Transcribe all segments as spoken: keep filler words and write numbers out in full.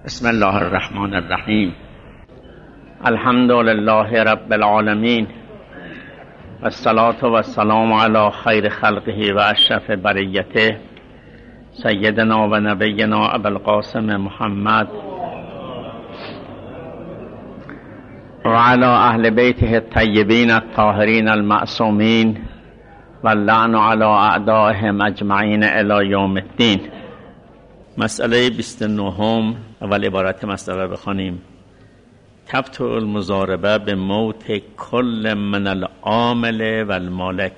بسم الله الرحمن الرحیم. الحمد لله رب العالمین و الصلاة و السلام علی خیر خلقه و اشرف بریته سیدنا و نبینا ابوالقاسم محمد و علی اهل بیته الطیبین الطاهرین المعصومین و اللعن علی اعدائهم اجمعین الی یوم الدین. مسئله بیست و نه، اول عبارت مسئله بخوانیم. تبطل المضاربه به موت کل من العامل و المالک.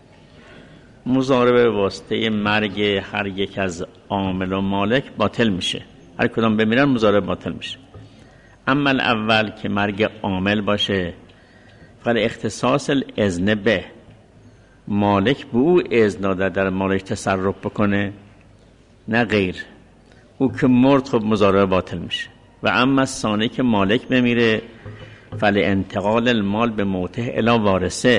مضاربه به واسطه مرگ هر یک از عامل و مالک باطل میشه. هر کدام بمیرن مضاربه باطل میشه. اما اول که مرگ عامل باشه، فقط اختصاص الاذن به مالک به او اذن داده در مالک تصرف بکنه، نه غیر. او که مرد خب مضاربه باطل میشه. و اما ثانی که مالک بمیره، فل انتقال المال به موته الی وارثه.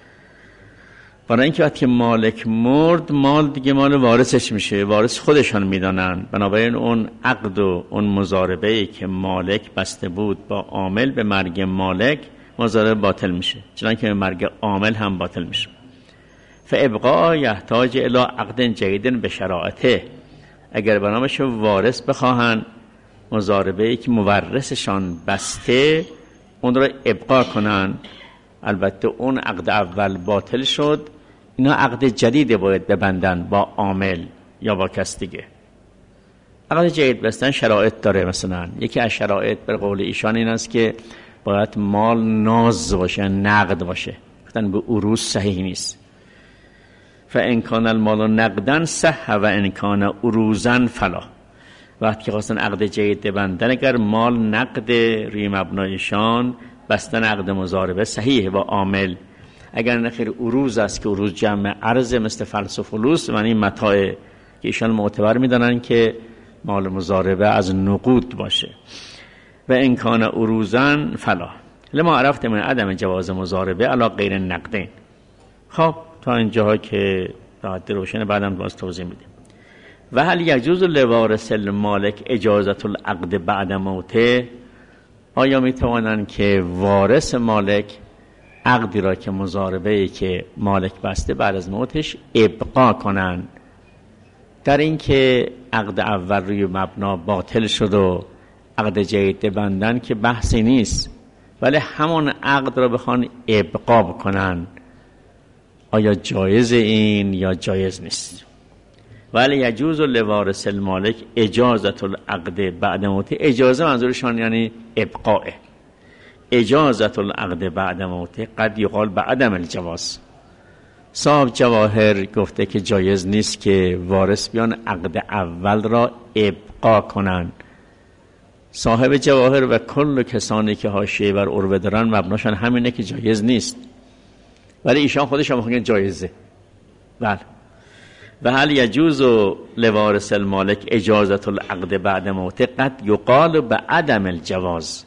برای اینکه وقتی مالک مرد، مال دیگه مال وارثش میشه، وارث خودشان میدانن. بنابراین اون عقد و اون مضاربه‌ای که مالک بسته بود با عامل به مرگ مالک، مضاربه باطل میشه، چنانکه به مرگ عامل هم باطل میشه. فابقاء یحتاج الی عقد جدید به شرایطه. اگر بنامش وارث بخواهن مضاربه‌ای که مورثشان بسته اون را ابقا کنن، البته اون عقد اول باطل شد، اینا عقد جدید باید ببندن با عامل یا با کس دیگه. عقد جدید بستن شرایط داره. مثلا یکی از شرایط بر قول ایشان این است که باید مال ناز باشه، نقد باشه. گفتن به عروض صحیح نیست. فان کان المال نقدا صح و ان کان عروضا فلا. وقتی که خواستن عقد جدید ببندن، اگر مال نقد روی مبنایشان، بستن عقد مضاربه صحیحه با عامل. اگر نخیر عروض است که عروض جمع ارز مثل فلس و فلوس، یعنی متاع که ایشان معتبر میدانن که مال مضاربه از نقود باشه. و ان کان عروضا فلا لما عرفت من عدم جواز مضاربه علی غیر نقدین. خب تا اینجاها که راحت روشن، بعدم باز توضیح میدیم. و هل یجوز لوارث المالک اجازت العقد بعد موته. آیا میتوانند که وارث مالک عقدی را که مضاربه‌ای که مالک بسته بعد از موتش ابقا کنند؟ در این که عقد اول روی مبنا باطل شد و عقد جدید بندن که بحثی نیست، ولی همون عقد را بخوان ابقا بکنن، آیا جایز این یا جایز نیست؟ ولی یجوز لوارث المالک اجازت العقد بعد موته. اجازه منظورشان یعنی ابقاء. اجازت العقد بعد موته قد یقال بعدم الجواز. صاحب جواهر گفته که جایز نیست که وارث بیان عقد اول را ابقا کنن. صاحب جواهر و کل کسانی که حاشیه بر عروه دارن مبناشان همینه که جایز نیست، ولی ایشان خودشان میگن جایزه. بله. و هل یجوز لوارث المالک اجازت العقد بعد موته قد یقال بعدم الجواز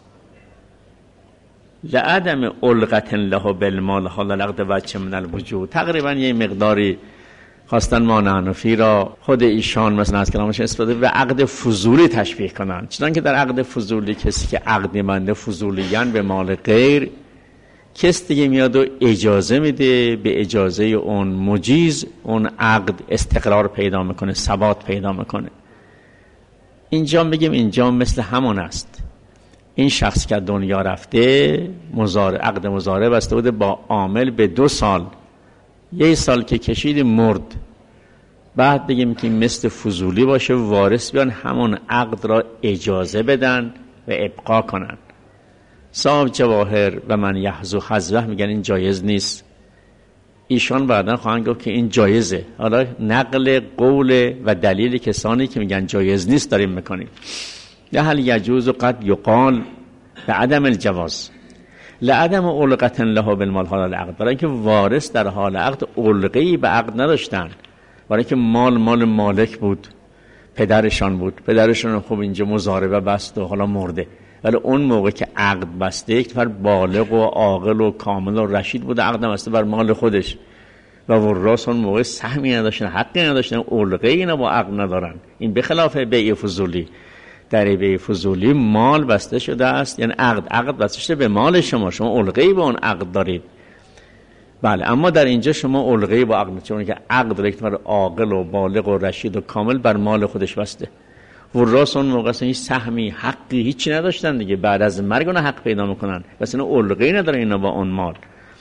لعدم علقة له بالمال حال العقد وجه من الوجود. تقریبا یه مقداری خواستن ما نحنفی را خود ایشان مثلا از کلامش استفاده و عقد فضولی تشبیه کنن، چنانکه در عقد فضولی کسی که عقد منده فضولیان به مال غیر، کس دیگه میاد و اجازه میده، به اجازه اون مجیز اون عقد استقرار پیدا میکنه، ثبات پیدا میکنه. اینجا بگیم اینجا مثل همون است. این شخص که دنیا رفته مضارب عقد مضاربه بسته بوده با عامل به دو سال، یه سال که کشید مرد، بعد بگیم که مثل فضولی باشه، وارث بیان همون عقد را اجازه بدن و ابقا کنن. صاحب جواهر و من یحظو حظوه میگن این جایز نیست. ایشان بعداً خواهند گفت که این جایزه. حالا نقل قول و دلیل کسانی که میگن جایز نیست داریم میکنیم. یا هل یجوز قد یقال بعدم الجواز لعدم علقة له بالمال حال العقد. برای اینکه وارث در حال عقد علقه‌ای به عقد نداشتن، برای اینکه مال مال مالک بود، پدرشان بود، پدرشان خوب اینجا مضاربه بست و حالا مرده، ولی اون موقع که عقد بسته یک نفر بالغ و عاقل و کامل و رشید بود، عقد بسته بر مال خودش و وراث اون موقع سهمی نداشتن، حقی نداشتن، علقه اینا با عقد ندارن. این به خلاف بیع فضولی. ضریبه فضولی مال بسته شده است، یعنی عقد عقد بسته شده به مال شما، شما علقه‌ای با اون عقد دارید. بله، اما در اینجا شما علقه‌ای با عقد، چون که عقد را یک نفر عاقل و بالغ و رشید و کامل بر مال خودش بسته. وراث اون موقع اصلا هیچ سهمی حقی هیچی نداشتن دیگه، بعد از مرگ اون حق پیدا میکنن، پس اینا علقه‌ای نداره اینا با اون مال.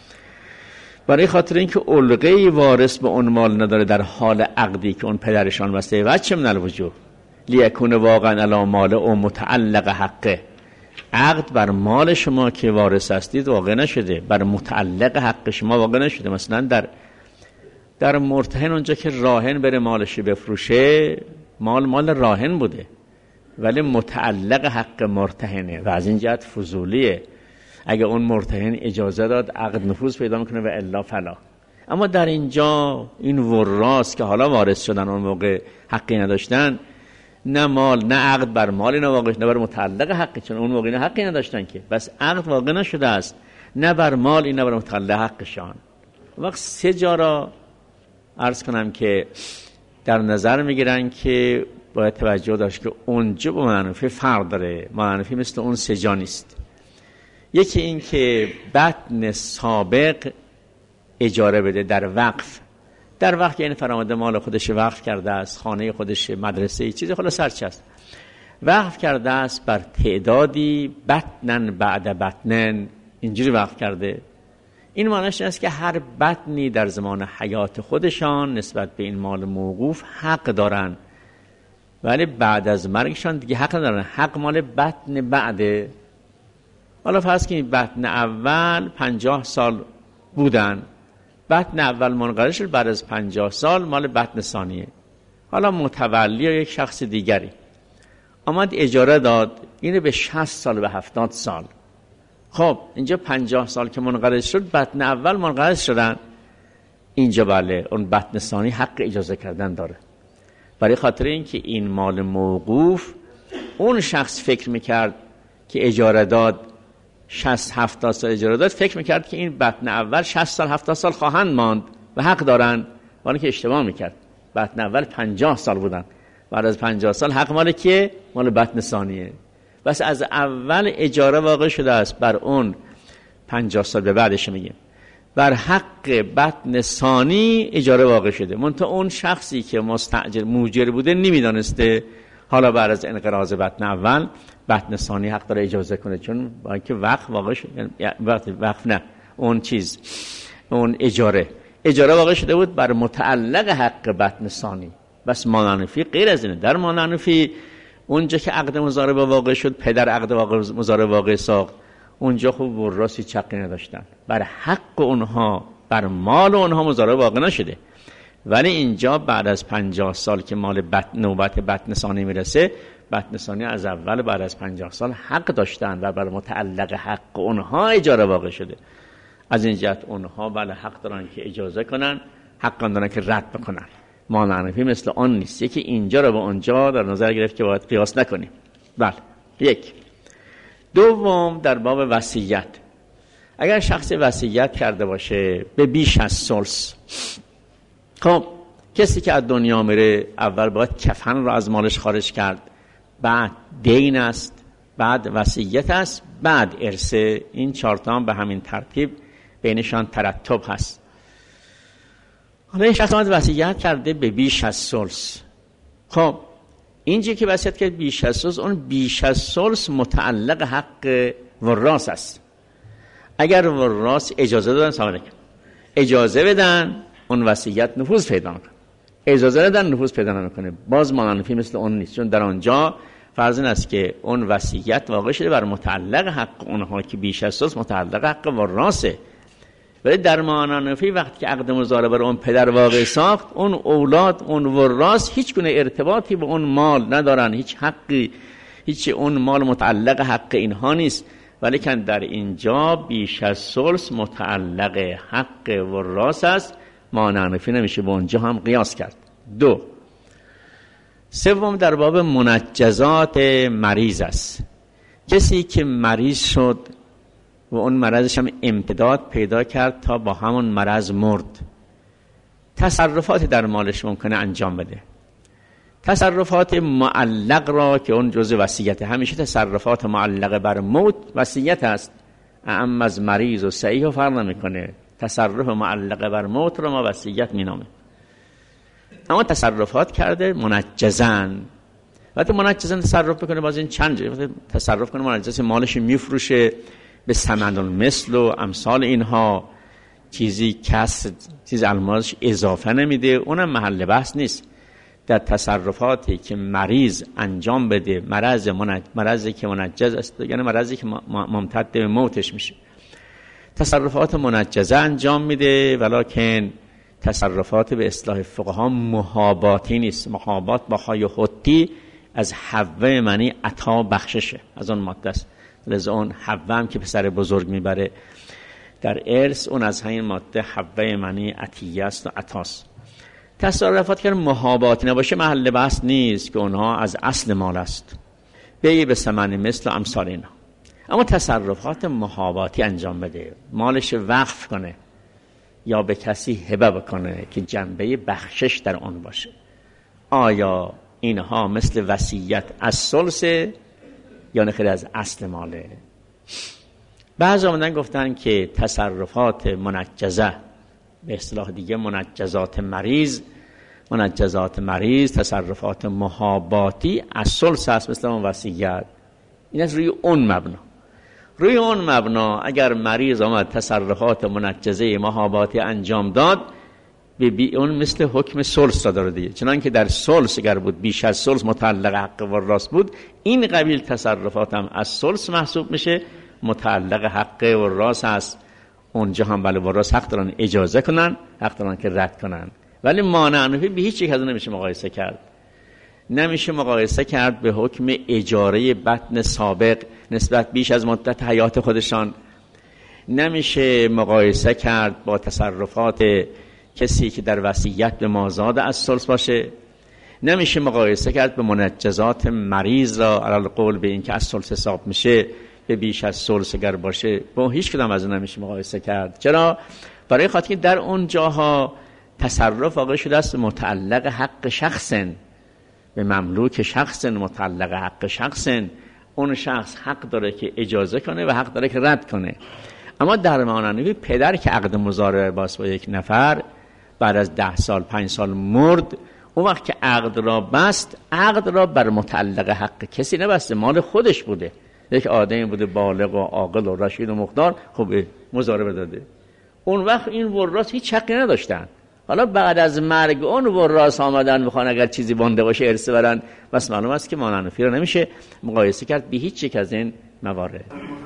برای خاطر اینکه علقه‌ای وارث به اون مال نداره در حال عقدی که اون پدرشان بسته، و چه من الوجوه لیکون واقعا علی مال او متعلق حقه، عقد بر مال شما که وارث هستید واقع نشده، بر متعلق حق شما واقع نشده. مثلا در در مرتهن اونجا که راهن بره مالش بفروشه، مال مال راهن بوده ولی متعلق حق مرتهنه و از این جهت فضولیه. اگه اون مرتهن اجازه داد عقد نفوذ پیدا میکنه و الا فلا. اما در اینجا این وراث که حالا وارث شدن اون موقع حقی نداشتن، نه مال نه عقد بر مال اینا واقع، نه بر متعلق حقی، چون اون موقع اینا حقی نداشتن که، بس عقد واقع نشده است، نه بر مال اینا بر متعلق حقشان. وقت سه جا را عرض کنم که در نظر میگیرن که باید توجه داشت که اونجا با معنفی فرق داره. معنفی مثل اون سه جا نیست. یکی این که بطن سابق اجاره بده در وقف، در وقت یعنی فرامده مال خودش وقف کرده است، خانه خودش، مدرسه، چیزی خلاص هرچی است وقف کرده است بر تعدادی بطنن بعد بطنن، اینجوری وقف کرده. این معنیش این است که هر بطنی در زمان حیات خودشان نسبت به این مال موقوف حق دارن، ولی بعد از مرگشان دیگه حق ندارن. حق مال بطن بعده. حالا فرض کنید بطن اول پنجاه سال بودن، بطن اول منقرض شد، بعد از پنجاه سال مال بطن ثانیه. حالا متولی یا یک شخص دیگری آمد اجاره داد اینو به شصت سال به هفتاد سال. خب اینجا پنجاه سال که منقرض شد، بطن اول منقرض شدن، اینجا بله اون بطن ثانی حق اجازه کردن داره. برای خاطر اینکه این مال موقوف اون شخص فکر میکرد که اجاره داد شصت هفتاد سال اجاره داد، فکر میکرد که این بطن اول شصت سال هفتاد سال خواهند ماند و حق دارن، ولی که اشتباه میکرد. بطن اول پنجاه سال بودن، بعد از پنجاه سال حق مال کیه؟ مال بطن ثانیه. بس از اول اجاره واقع شده است بر اون پنجاه سال به بعدش میگیم بر حق بطن ثانی اجاره واقع شده. منتها اون شخصی که مستاجر موجر بوده نمیدانسته، حالا بعد از انقراض بطن اول بطن ثانی حق داره اجازه کنه، چون با اینکه وقف واقع شده، وقف نه اون چیز اون اجاره اجاره واقع شده بود بر متعلق حق بطن ثانی. بس مانعنفی غیر از اینه. در مانعنفی اونجا که عقد مضاربه واقع شد، پدر عقد مضاربه واقع ساخت، اونجا خوب وراثی چقی نداشتن، بر حق اونها بر مال اونها مضاربه واقع نشده. ولی اینجا بعد از پنجاه سال که مال بطن نوبت بطن ثانی میرسه، بطن ثانی از اول بعد از پنجاه سال حق داشتن و بر متعلق حق اونها اجاره واقع شده. از این جهت اونها بله حق دارن که اجازه کنن، حق دارن که رد بکنن. مانعنفی مثل آن نیست. یکی اینجا رو با اونجا در نظر گرفت که باید قیاس نکنیم. بله یک. دوم در باب وصیت، اگر شخص وصیت کرده باشه به بیش از ثلث، خب کسی که از دنیا میره اول باید کفن رو از مالش خارج کرد، بعد دین است، بعد وصیت است، بعد ارثه. این چهار تا هم به همین ترتیب بینشان ترتب هست. حالا این شخص وصیت کرده به بیش از ثلث. خب اینجا که وصیت کرد بیش از ثلث، اون بیش از ثلث متعلق حق وراث است. اگر وراث اجازه دادن سوال کن اجازه بدن، اون وصیت نفوذ پیدا میکنه. اجازه ندن نفوذ پیدا نمیکنه. باز مانعنفی مثل اون نیست، چون در آنجا فرض این است که اون وصیت واقع شده بر متعلق حق اونها که بیش از ثلث متعلق حق وراثه. ولی در مانعنفی وقتی که عقد مضاربه رو اون پدر واقع ساخت، اون اولاد اون وراث هیچ گونه ارتباطی به اون مال ندارن، هیچ حقی، هیچ اون مال متعلق حق اینها نیست. ولی که در اینجا بیش از ثلث متعلق حق وراث است، مانعنفی نمیشه به اونجا هم قیاس کرد. دو. سوم در باب منجزات مریض است. کسی که مریض شد و اون مرضش هم امتداد پیدا کرد تا با همون مرض مرد، تصرفات در مالش ممکنه انجام بده. تصرفات معلق را که اون جزء وصیت، همیشه تصرفات معلقه بر موت وصیت است، اعم از مریض و صحیح فرق نمیکنه. تصرف معلقه بر موت را ما وصیت مینامه. اما تصرفات کرده منجزن، وقتی منجزن تصرف بکنه باز این چند جا تصرف کنه منجز، مالش میفروشه به ثمن المثل و امثال اینها، چیزی کس چیز الماسش اضافه نمیده، اونم محل بحث نیست. در تصرفاتی که مریض انجام بده، مرض منج... مرضی که منجز است، یعنی مرضی که ممتد به موتش میشه، تصرفات منجزه انجام میده، ولکن تصرفات به اصطلاح فقها محاباتی نیست. محابات با های خطی از حوه معنی عطا بخششه، از اون ماده است. لذا اون حوه هم که پسر بزرگ میبره در ارث، اون از همین ماده حوه معنی عطیه است و عطاست. تصرفات که محاباتی نباشه محل بحث نیست که اونها از اصل مال است، بیعی به ثمن مثل و امثال اینا. اما تصرفات محاباتی انجام بده، مالش وقف کنه یا به کسی هبه بکنه که جنبه بخشش در اون باشه، آیا اینها مثل وصیت از ثلث یا نخیر از اصل ماله؟ بعضی آمدن گفتن که تصرفات منجزه، به اصطلاح دیگه منجزات مریض، منجزات مریض تصرفات محاباتی از ثلث است مثل اون وصیت. این از روی اون مبنا، روی اون مبنا اگر مریض آمد تصرفات منجزه محاباتی انجام داد، به بی اون مثل حکم ثلث را داره دیگه. چنان که در ثلث اگر بود بیش از ثلث متعلق حق وراث بود، این قبیل تصرفات هم از ثلث محسوب میشه، متعلق حق وراث است. اونجا هم بله وراث حق دارن اجازه کنن، حق دارن که رد کنن، ولی مانع نفی به هیچ یک از نمیشه مقایسه کرد. نمیشه مقایسه کرد به حکم اجاره بطن سابق نسبت بیش از مدت حیات خودشان. نمیشه مقایسه کرد با تصرفات کسی که در وصیت به مازاد از ثلث باشه. نمیشه مقایسه کرد به منجزات مریض را علی القول به این که از ثلث حساب میشه به بیش از ثلث اگر باشه، با هیچ کدام از اون نمیشه مقایسه کرد. چرا؟ برای خاطر که در اون جاها تصرف واقع شده است متعلق حق شخصن، به مملوک شخصن، متعلق حق شخصن. اون شخص حق داره که اجازه کنه و حق داره که رد کنه. اما در مانعنوی پدر که عقد مضاربه باست با یک نفر، بعد از ده سال پنج سال مرد، اون وقت که عقد را بست، عقد را بر متعلق حق کسی نبسته، مال خودش بوده. یک آدمی بوده بالغ و عاقل و رشید و مقدار، خب مضاربه داده. اون وقت این وراث هیچ حقی نداشتن. حالا بعد از مرگ اون وراث آمدن بخوان اگر چیزی بونده باشه ارث برن، بس معلوم است که مانعنفی را نمیشه مقایسه کرد به هیچ یک از این موارد.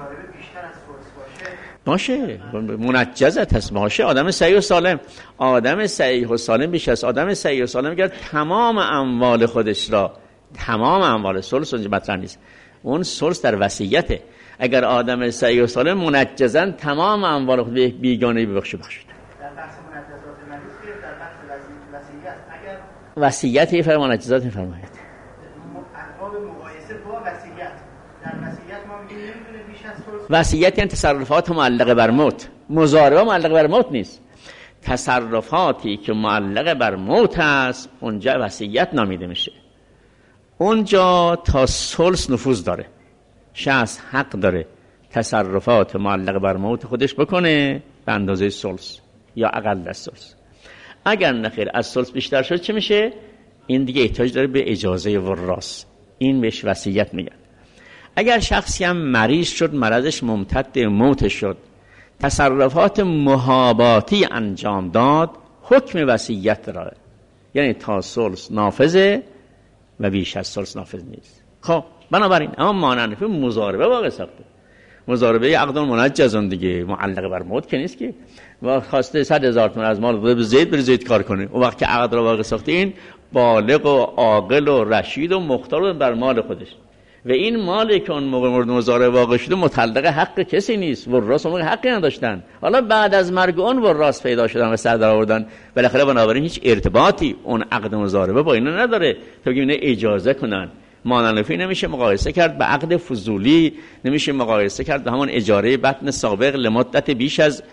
باشه منجزت هست، باشه آدم صحیح و سالم، آدم صحیح و سالم بیش از آدم صحیح و سالم اگر تمام اموال خودش را، تمام اموال ثلث اونجا مطرح نیست، اون ثلث در وصیته. اگر آدم صحیح و سالم منجزن تمام اموال خود به یک بیگانه ببخشه بخشید. در بحث منجزات مریض که در بحث وصیت، اگر وصیت یه فرمان منجزات میفرماید ارباب مقایسه با وصیت، در وصیت ما میگیم نمیتونه بیش از ثلث. وصیت یعنی تصرفات معلقه بر موت، مضاربه معلقه بر موت نیست. تصرفاتی که معلقه بر موت است اونجا وصیت نامیده میشه. اونجا تا ثلث نفوذ داره، شخص حق داره تصرفات معلقه بر موت خودش بکنه به اندازه ثلث یا اقل از ثلث. اگر نخیر از ثلث بیشتر شد چه میشه؟ این دیگه احتیاج داره به اجازه وراث، این بهش وصیت میگن. اگر شخصی هم مریض شد، مرضش ممتد موت شد، تصرفات محاباتی انجام داد، حکم وصیت داره، یعنی تا ثلث نافذه و بیش از ثلث نافذ نیست. خب بنابراین اما مانعنفی مضاربه واقع ساخته، مضاربه عقد منجزون دیگه، معلقه بر موت که نیست که. و خواسته صد هزار تومان از مال به زید بر زید کار کنه، اون وقت که عقد را واقع ساخته این بالغ و عاقل و رشید و مختار بر مال خودش، و این مالی که اون موقع مورد مضاربه واقع شده متعلق حق کسی نیست، وراث اون حقی نداشتن. حالا بعد از مرگ اون وراث پیدا شدن و سر در آوردن، بالاخره بنابراین هیچ ارتباطی اون عقد مضاربه با اینا نداره تا بگیم اینا اجازه کنن. مانعنفی نمیشه مقایسه کرد به عقد فضولی، نمیشه مقایسه کرد به همون اجاره بطن سابق لمدت بیش از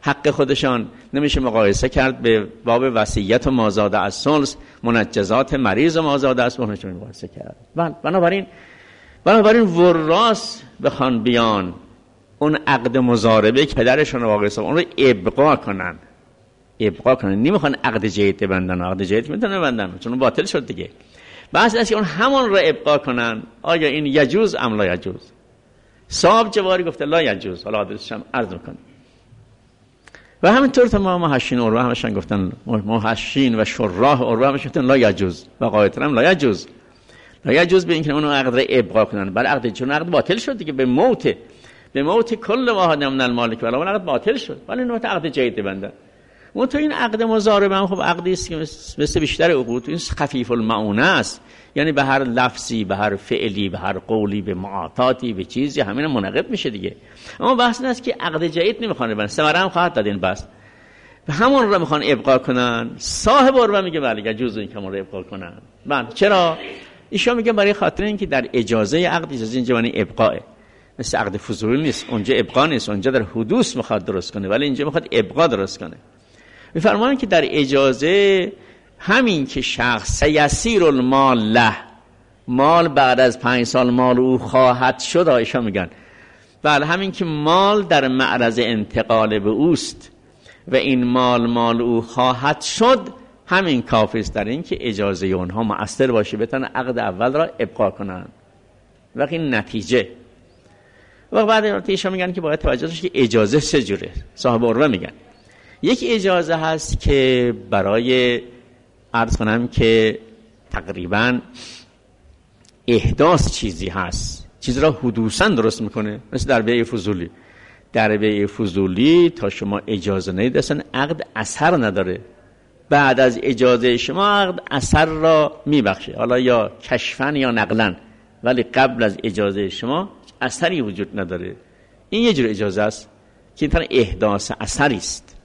حق خودشان نمیشه مقایسه کرد به باب وصیت و مازاد از ثلث، منجزات مریض و مازاد از ثلث نمیشه مقایسه کرد. بله بنابراین بنابراین وراث بخوان بیان اون عقد مضاربه که پدرشون واقع است اون رو ابقا کنن ابقا کنن نمیخوان عقد جدید ببندن، عقد جدید میتونن ببندن چون باطل شد دیگه. بحث است که اون همون رو ابقا کنن. آیا این یجوز ام لا یجوز؟ صاحب جواری گفته لا یجوز، حالا آدرسش هم عرض میکنم. و همینطور تمام محشین عروه همشون گفتن، محشین و شراح عروه همشون گفتن لا یجوز و قایتون هم لا یجوز. لا یجوز به این که اون عقد رو ابقا کنن. بل عقد چون عقد باطل شد دیگه، به موت به موت کل واحد من المالک ولی اون عقد باطل شد، ولی اون عقد جدید بنده. اون تو این عقد مضاربه هم خب عقدی است که مثل بیشتر عقود این خفیف المعونه است، یعنی به هر لفظی، به هر فعلی، به هر قولی، به معاطاتی، به چیزی همین منعقد میشه دیگه. اما بحث این است که عقد جدید نمیخوان ببندن، ثمره هم خواهد داد این بحث. به همون رو میخوان ابقا کنن. صاحب عروه میگه بله یجوز این که همون رو ابقا کنن. بله چرا؟ ایشون میگه برای خاطر اینکه در اجازه عقد اجازه اینجا معنی ابقاه، مثل عقد فضولی نیست، اونجا ابقا نیست، اونجا در حدوث میخواد درست کنه ولی اینجا میخواد ابقا درست کنه. میفرمایند که در اجازه همین که شخص یسیر المال له، مال بعد از پنج سال مال او خواهد شد، آیشا میگن بله همین که مال در معرض انتقال به اوست و این مال مال او خواهد شد، همین کافی است در این که اجازه اونها مؤثر باشه بتونن عقد اول را ابقا کنن. وقتی نتیجه و بعد ایشا میگن که باید توجه داشت که اجازه سه جوره. صاحب عروه میگن یک اجازه هست که برای عرض کنم که تقریبا احداث چیزی هست، چیز را حدوثاً درست میکنه، مثل در بیع فضولی. در بیع فضولی تا شما اجازه ندید اصلا عقد اثر نداره، بعد از اجازه شما عقد اثر را میبخشه، حالا یا کشفن یا نقلن، ولی قبل از اجازه شما اثری وجود نداره. این یه جور اجازه است که این احداث اثری است.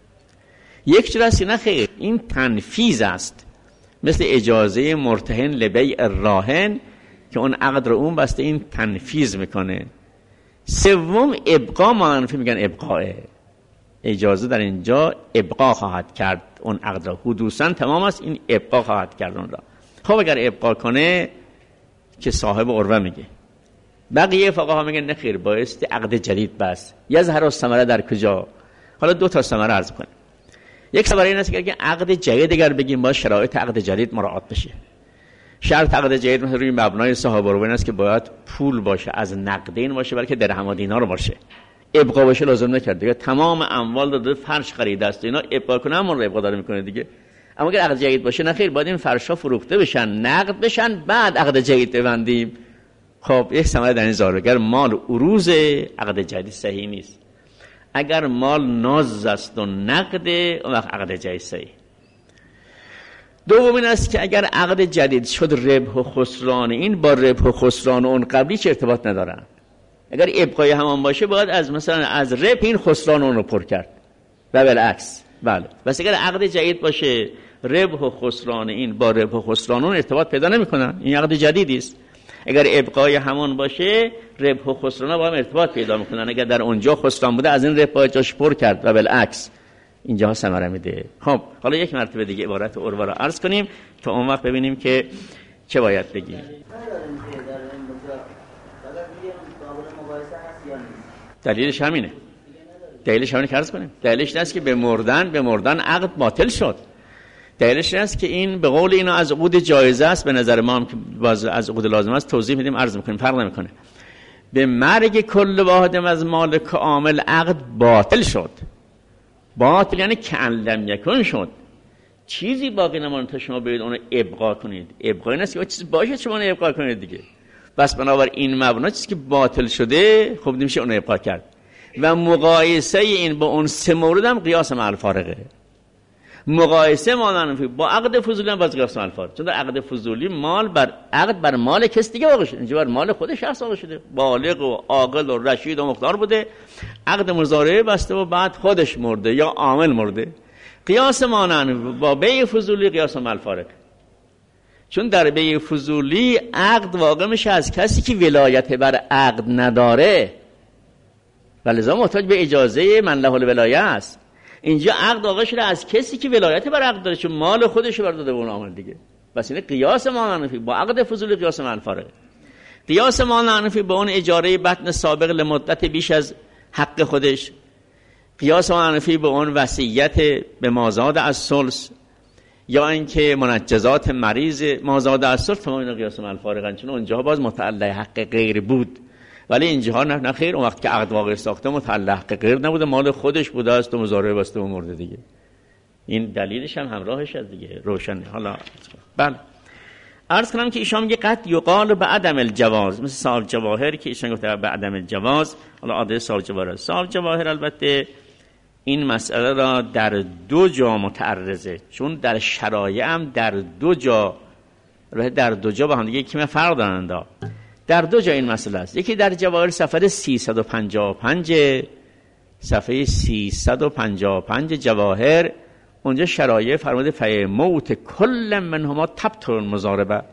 یک جور است نه خیر، این تنفیذ است، مثل اجازه مرتهن لبیع الراهن که اون عقد رو اون بسته این تنفیذ میکنه. سوم ابقا، معنی میگن ابقاه، اجازه در اینجا ابقا خواهد کرد اون عقد را، حدوثاً تمام است، این ابقا خواهد کرد اون را. خب اگر ابقا کنه که صاحب عروه میگه. بقیه فقها میگن نه خیر، بایستی عقد جدید بس. یظهر الثمره در کجا؟ حالا دو تا ثمره عرض کنیم. یک ثمره این است که اگه عقد جدید اگر بگیم باید شرایط عقد جدید مراعات بشه. شرط عقد جدید مثلا روی مبنای صاحب عروه این است که باید پول باشه، از نقدین باشه، بلکه درهم و دینار باشه. ابقا باشه لازم نکرد دیگه، تمام اموال داده فرش خریده است اینا، ابقا کنه همون رو ابقا داره میکنه دیگه. اما اگر عقد جدید باشه نه خیر، باید این فرشا فروخته بشن، نقد بشن، بعد عقد جدید ببندیم. خب یک ثمره در این ظاهر، اگر مال عروض عقد جدید صحیح نیست، اگر مال ناز است و نقد اون وقت عقد جدید صحیح. دوم این است که اگر عقد جدید شد ربح و خسران این با ربح و خسران اون قبلی چه ارتباط ندارن. اگر ابقای همان باشه باید از مثلا از ربح این خسران اون رو پر کرد و بالعکس. بله بس اگر عقد جدید باشه ربح و خسران این با ربح و خسران اون ارتباط پیدا نمیکنن، این عقد جدیدی است. اگر ابقای همان باشه ربح و خسران با هم ارتباط پیدا میکنن، اگر در اونجا خسران بوده از این ربح جاش پر کرد و بالعکس اینجا ثمره میده. خب حالا یک مرتبه دیگه عبارت عروه را عرض کنیم تا اون وقت ببینیم که چه باید بگیم. دلیلش همینه. دلیلش همینه که عرض کنیم. دلیلش نیست که به مردن به مردن عقد باطل شد. دلیلش نیست که این به قول اینا از عقود جایزه است، به نظر ما هم که باز از عقود لازم است توضیح میدیم عرض میکنیم، فرق نمیکنه. به مرگ کل واحد از مالک عامل عقد باطل شد. باطل یعنی کأن لم یکن شد، چیزی باقی نماند تا شما برید اون رو ابقا کنید. ابقا این است که چیزی باشه شما اون ابقا کنید دیگه. بس بنابر این مبنا چیزی که باطل شده خب نمیشه اون رو ابقا کرد. و مقایسه این با اون سه مورد هم قیاس مع الفارقه. مقایسه مانند با عقد فضولی هم باز قیاس مع الفارق، چون در عقد فضولی مال بر عقد بر مال کس دیگه واقع شده، اینجا بر مال خود شخص واقع شده، بالغ و عاقل و رشید و مقدار بوده، عقد مضاربه بسته و بعد خودش مرده یا عامل مرده. قیاس مانند با بیع فضولی قیاس مع الفارق، چون در بیع فضولی عقد واقع میشه از کسی که ولایت بر عقد نداره. ولذا محتاج به اجازه من له الولایه است. اینجا عقد واقع شده از کسی که ولایت بر عقد داره، چون مال خودش رو داده به اون عامل دیگه. بس این قیاس مانعنفی با عقد فضولی قیاس مع الفارق. قیاس مانعنفی با اون اجاره بطن سابق لمدت بیش از حق خودش، قیاس مانعنفی با اون وصیت به مازاد از ثلث، یا اینکه منجزات مریض مازاد از ثلث، تمام اینا قیاس مع الفارقن، چون اونجاها باز متعلق حق غیر بود، ولی اینجاها نه, نه خیر. اون وقت که عقد واقع ساخته متعلق حق غیر نبوده، مال خودش بوده است و مضاربه بسته و مرده دیگه. این دلیلش هم همراهش از دیگه روشنه. حالا بله عرض کنم که ایشان میگه قد یقال به عدم الجواز، مثل سال جواهر که ایشان گفته به عدم الجواز. حالا عاده سال جواهر سال جواهر البته این مسئله را در دو جا متعرضه، چون در شرایع هم در دو جا در دو جا با هم دیگه یکی فرق دارند. در دو جا این مسئله است. یکی در جواهر صفحه سیصد و پنجاه و پنج، صفحه سیصد و پنجاه و پنج جواهر، اونجا شرایع فرموده فی موت کل منهما تبطل المضاربه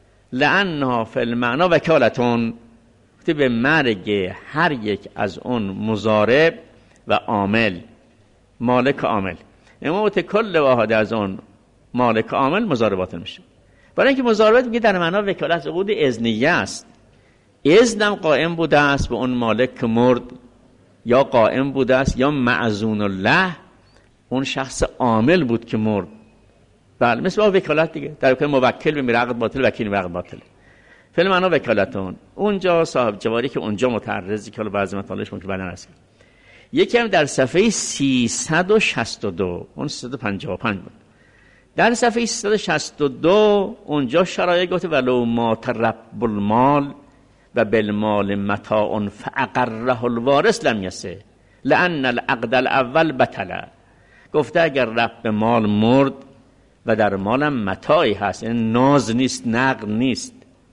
لانها فی المعنی وکالتون، به مرگ هر یک از اون مضارب و عامل مالک عامل، موت کل واحد از اون مالک عامل مضاربات میشه. برای اینکه مضاربات میگه در معنا وکالت عقود اذنیه است، اذنم قائم بوده است به اون مالک که مرد، یا قائم بوده است یا معزون الله اون شخص عامل بود که مرد. بله مثل با وکالت دیگه، در واقع موکل به عقد باطل، وکیل به عقد باطل. فعل معنا وکالتون اونجا صاحب جواری که اونجا متعرضی که حالا بعضی مطالبش ممکن بدن است. یکی هم در صفحه سیصد و شصت و دو، اون سیصد و پنجاه و پنج بود. در صفحه سیصد و شصت و دو اونجا شرایع گفته ولو مات رب المال و بالمال متاع فاقره الوارث لم یسه لان العقد الاول بطل. گفته اگر رب مال مرد و در مالم متاعی هست، یعنی ناز نیست، نقد نیست،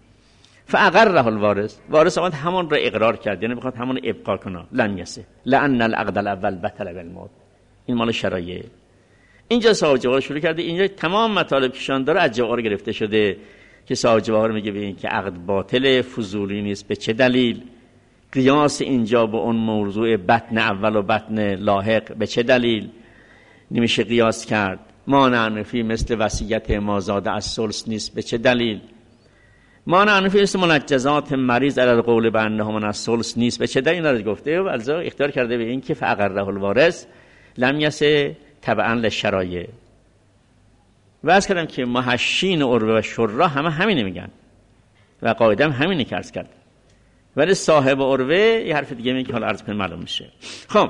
فاقره الوارث، وارث آمد همون را اقرار کرد، یعنی بخواد همون ابقا کنه، لم یسه لان العقد الاول بطل بالمال. این مال شرایع. اینجا صاحب جواهر شروع کرده، اینجا تمام مطالب که شان داره از جواهر گرفته شده که صاحب جواهر میگه به این که عقد باطل فضولی نیست. به چه دلیل؟ قیاس اینجا با اون موضوع بطن اول و بطن لاحق به چه دلیل نمیشه قیاس کرد؟ مانعنفی مثل وصیت مازاد از ثلث نیست، به چه دلیل؟ مانعنفی مثل منجزات مریض علی القول بانه من از ثلث نیست، به چه دلیل؟ این رو گفته و الزا اختیار کرده به این که فاقره الوارث لم یسه تبعا للشرایع. و از کردم که محشین عروه و شرا همه همینه میگن و قاعده هم همینه که عرض کرد، ولی صاحب عروه یه حرف دیگه میگه که حالا عرض کنیم معلوم میشه. خب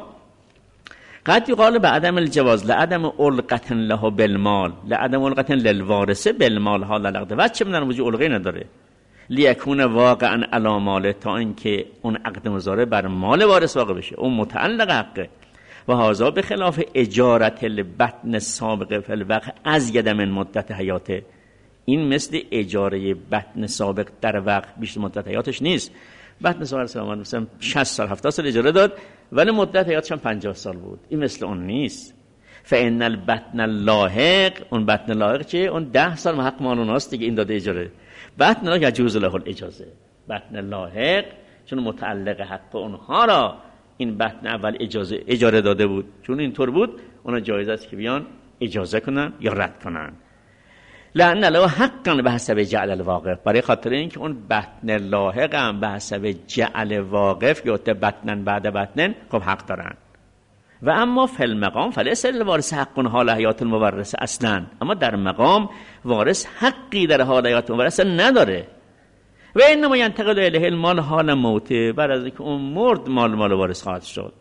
قد یقال به عدم الجواز لعدم علقة له بالمال لعدم علقة للوارث بالمال حال العقد، و چه میدونم وجود علقه نداره، لیکون واقعا علی ماله، تا اینکه اون عقد مضارب بر مال وارث واقع بشه، اون متعلق حقه. و هذا به خلاف اجارت البطن سابقه فی الوقت از ید من مدت حیاته، این مثل اجاره بطن سابق در وقت بیشتر مدت حیاتش نیست. بطن سابق سلام مثلا شصت سال هفتاد سال اجاره داد ولی مدت حیاتش هم پنجاه سال بود، این مثل اون نیست. فان البطن اللاحق، اون بطن لاحق چیه؟ اون ده سال حق مال اوناست دیگه، این داده اجاره. بطن لاحق یجوز له الاجازه، بطن لاحق چون متعلق حق اونها را این بطن اول اجازه اجاره داده بود، چون اینطور بود اونا جایز است که بیان اجازه کنن یا رد کنن. لأن له حقا به حسب جعل الواقف، برای خاطر اینکه اون بطن لاحق هم به حسب جعل واقف یا بطنن بعد بطنن خب حق دارن. و اما فی المقام فلیس للوارث حق حال حیات المورث اصلا، اما در مقام وارث حقی در حال حیات مورث نداره. و انما ینتقل الیه المال حال موته، بعد از اینکه اون مرد مال مال وارث خواهد شد.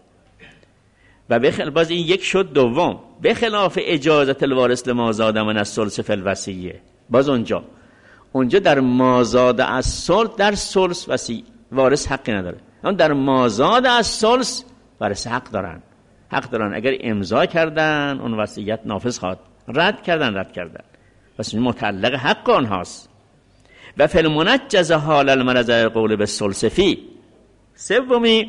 و بخل باز این یک شد. دوم به خلاف اجازت الوارث لمازاد من الثلث فی الوصیه، باز اونجا اونجا در مازاد از ثلث، در ثلث وصی وارث حقی نداره، اما در مازاد از ثلث وارث حق دارن. حق دارن اگر امضا کردن اون وصیت نافذ خواد، رد کردن رد کردن، پس این متعلق حق آنهاست. و فی المنجز حال المرض قول به ثلث فی. سومی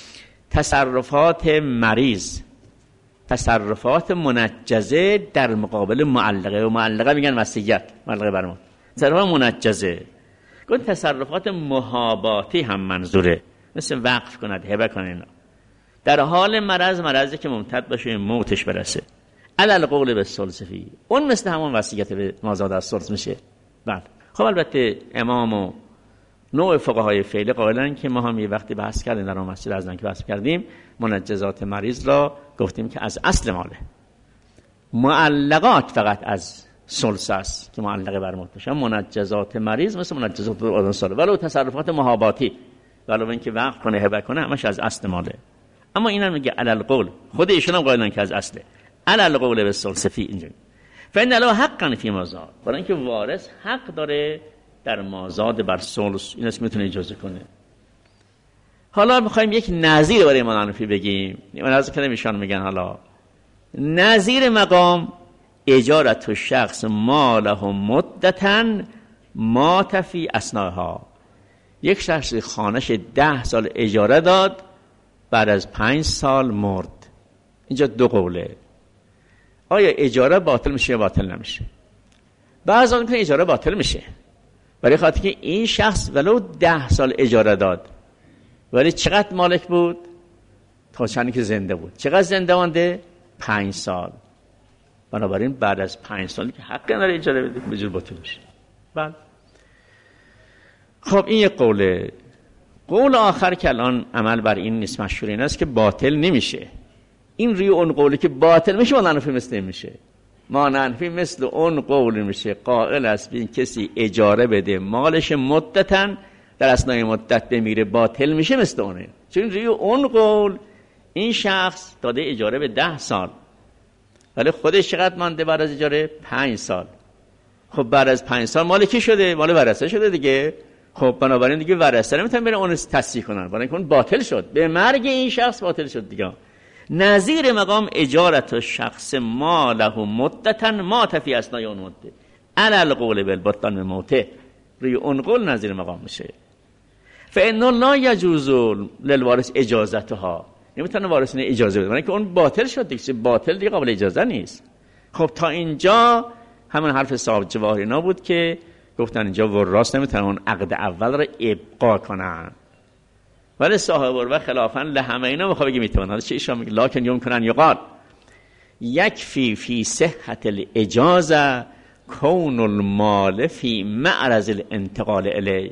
تصرفات مریض، تصرفات منجزه در مقابل معلقه، و معلقه میگن وصیت، معلقه برمان. تصرفات منجزه گفت تصرفات محاباتی هم منظوره، مثل وقف کند، هبه کند، اینا در حال مرض، مرضی که ممتد باشه موتش برسه. علل قول به ثلث فی، اون مثل همون وصیت به ما زاد از ثلث میشه. بله. خب البته امام و نوع فقهای فعلی قائلن که ما هم یه وقتی بحث کردیم در اون مسجد از که بحث کردیم، منجزات مریض را گفتیم که از اصل ماله، معلقات فقط از ثلث است که معلقه بر موت بشه. منجزات مریض مثل منجزات آدم ساله، ولو تصرفات محاباتی، ولو اینکه وقف کنه هبه کنه، همش از اصل ماله. اما اینا میگه علل قول، خود ایشون هم قائلن که از اصله. علل قول به ثلث فی اینجوری. فإن له حقا فی ما زاد، برای اینکه وارث حق داره در مازاد بر ثلث، این اسم میتونه اجازه کنه. حالا میخوایم یک نظیر برای امام حنفی بگیم. من از کلمه ایشان میگن حالا نظیر مقام اجارت شخص ماله مدتن ما تفی اسناها. یک شخص خانش ده سال اجاره داد، بعد از پنج سال مرد. اینجا دو قوله، آیا اجاره باطل میشه یا باطل نمیشه؟ بعضی میگن اجاره باطل میشه، برای خاطر که این شخص ولو ده سال اجاره داد ولی چقدر مالک بود؟ تا چندی که زنده بود. چقدر زنده مانده؟ پنج سال. بنابراین بعد از پنج سالی که حق نداره اجاره بده، به جور باطل میشه. بله. خب این یک قوله. قول آخر که الان عمل بر این نیست، مشهور این است که باطل نمیشه. این روی اون قولی که باطل میشه، ما ننفی مثل این میشه. ما ننفی مثل اون قول میشه قائل است بین کسی اجاره بده مالش مدتن، در اثنای مدت بمیره، باطل میشه مثل اونه. چون روی اون قول این شخص داده اجاره به ده سال ولی خودش چقدر مانده بعد از اجاره؟ پنج سال. خب بعد از پنج سال مال کی شده؟ مال ورثه شده دیگه. خب بنابراین دیگه ورثه نمیتونن برن اون تصحیح کنن، برای اینکه اون باطل شد، به مرگ این شخص باطل شد دیگه. نظیر مقام اجارت شخص ماله مدتن ما تفی اسنای اون مدت علل قول بالبطلان موته، روی اون قول نظیر مقام میشه. فإنه لا يجوز للوارث اجازتها، نمیتونه وارث اینه اجازه بده، برای اینکه اون باطل شد دیگه، باطل دیگه قابل اجازه نیست. خب تا اینجا همون حرف صاحب جواهر اینا بود که گفتن اینجا وراث نمیتونن اون عقد اول رو ابقا کنن، ولی صاحب الوقت خلافاً لهمه اینا میخواد بگه میتونن. چه ایشان میگه لکن یمکن یقال یکفی فی صحت الاجازه کون المال فی معرض الانتقال الی.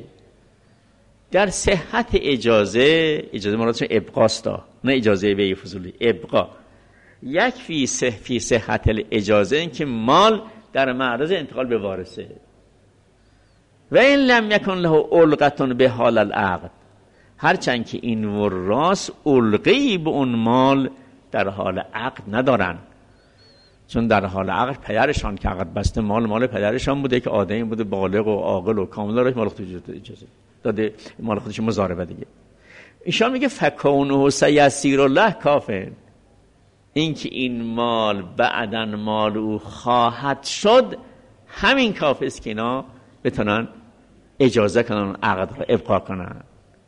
در صحت اجازه، اجازه مرادش ابقاست، نه اجازه به فضولی، ابقا. یکفی صح فی صحت الاجازه، این که مال در معرض انتقال به وارثه. و این لم یکن له علقه به حال العقد، هرچند که این وراث علقه‌ای به اون مال در حال عقد ندارن، چون در حال عقد پدرشان که عقد بسته مال مال پدرشان بوده که آدمی بوده بالغ و عاقل و کامل داره، مال خودش اجازه داده، مال خودش مضاربه دیگه. ایشان میگه فکونه سیسیر الله کافر، این که این مال بعداً مال او خواهد شد همین کافی است که اینا بتونن اجازه کنن عقد رو ابقا کنن.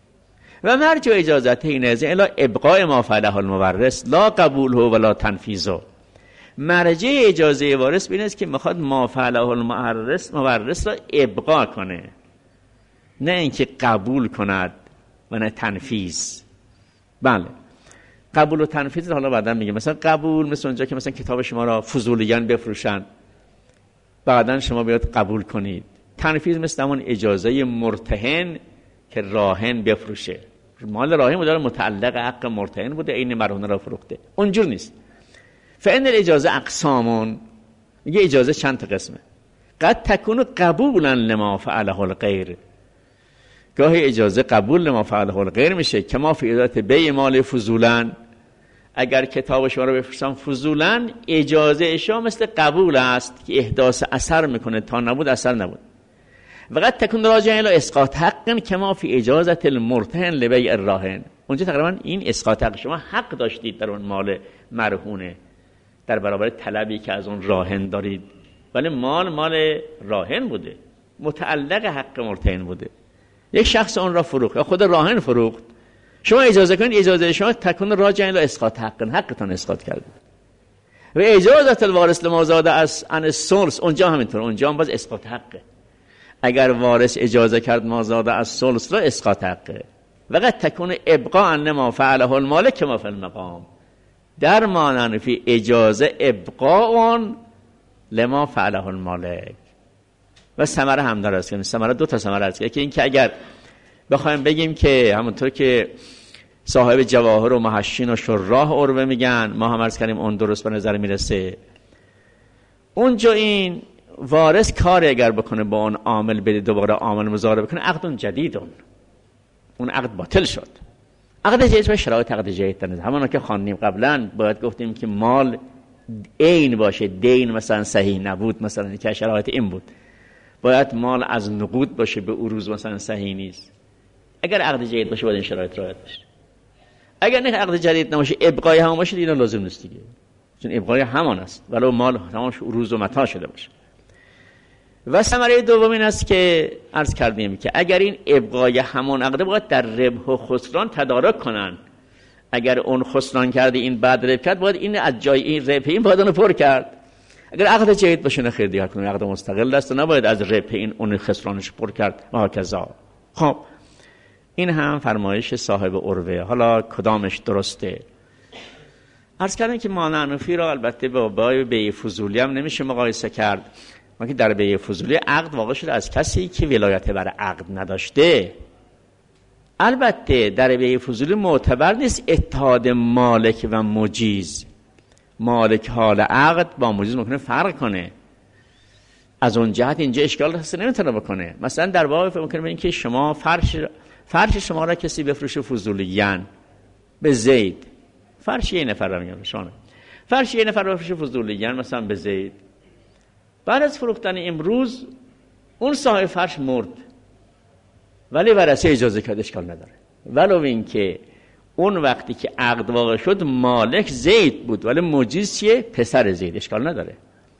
و مرجع اجازته این از الا ابقاء ما فعله المورث لا قبوله ولا تنفیذه. مرجع اجازه وارث بین است که میخواد ما فعله المورث مورث را ابقا کنه، نه اینکه قبول کند و نه تنفیذ. بله، قبول و تنفیذ حالا بعدا میگه. مثلا قبول مثل اونجا که مثلا کتاب شما را فضولیان بفروشن، بعدا شما بیاد قبول کنید. تنفیذ مثل همون اجازه مرتهن که راهن بفروشه، مال راهن بوده متعلق حق مرتهن بوده، این مرهون را فروخته، اونجور نیست. فإن الاجازه اقسامون، میگه اجازه چند تا قسمه. قد تکون قبولا لما فعله الغیر، گاهی اجازه قبول لما فعله الغیر میشه که ما فی ادات بیع مال فضولا، اگر کتاب شما رو بفروشم فضولا اجازه شما مثل قبول است که احداث اثر میکنه، تا نبود اثر نبود. وقت تکون راجع الی اسقاط حق که ما فی اجازه المرتهن لبیع الراهن، اونجا تقریبا این اسقاط حق، شما حق داشتید در اون مال مرهونه در برابر طلبی که از اون راهن دارید، ولی مال مال راهن بوده، متعلق حق مرتهن بوده، یک شخص اون را فروخت یا خود راهن فروخت، شما اجازه کنید اجازه شما تکون راجع الی اسقاط حق، حقتون اسقاط کردید. و اجازه الوارث لما زاد از عن الثلث، اونجا همینطور، اونجا هم باز اسقاط حقه. اگر وارث اجازه کرد ما زاد از ثلث را اسقاط حقه. وقت تکون ابقاء لما فعله المالک ما فی المقام. در معنی فی اجازه ابقاء لما فعله المالک. و ثمره هم داره است. یعنی ثمره دو تا ثمره است. یکی این که اگر بخوایم بگیم که همونطور که صاحب جواهر و محشین و شراح عروه میگن، ما هم عرض کردیم اون درست به نظر میرسه، اونجا این وارث کاری اگر بکنه با اون عامل بده دوباره عامل مزارع بکنه، عقد جدیدون، اون عقد باطل شد. عقد جدید و شرایط عقد جدید داره. همون که خواندیم قبلا باید گفتیم که مال عین باشه، دین مثلا صحیح نبود، مثلا که شرایط این بود. باید مال از نقود باشه، به عروض مثلا صحیح نیست. اگر عقد جدید باشه باید این شرایط رعایت بشه. اگر نه عقد جدید نباشه، ابقای همون باشه، دیگه لازم نیست دیگه، چون ابقای همان است ولو مال تمامش عروض و متاع شده باشه. و ثمره دوم این است که عرض کردیم که اگر این ابقای همان عقد باید در ربح و خسران تدارک کنن. اگر اون خسران کرده این بعد ربح کرد، باید این از جای این ربح این باید اونو پر کرد. اگر عقد جدید باشه نه خیر دیگه، کنه عقد مستقل است و نباید از ربح این اون خسرانش پر کرد و هکذا. خب این هم فرمایش صاحب عروه. حالا کدامش درسته؟ عرض کردم که مانعنفی را البته با بای بیع فضولی هم نمیشه مقایسه کرد. ما که در بیع فضولی عقد واقع شده از کسی که ولایت بر عقد نداشته. البته در بیع فضولی معتبر نیست اتحاد مالک و مجیز. مالک حال عقد با مجیز ممکنه فرق کنه. از اون جهت اینجا اشکال هست نمیتونه بکنه. مثلا در باب ممکنه بگیم که شما فرش فرش شما را کسی بفروشه فضولیاً به زید، فرش یه نفر را میگم شما، فرش یه نفر را بفروشه فضولیاً مثلا به زید، بعد از فروختن امروز اون صاحب فرش مرد ولی ورثه اجازه کرد، اشکال نداره. ولو این که اون وقتی که عقد واقع شد مالک زید بود ولی مجیز چیه؟ پسر زید، اشکال نداره.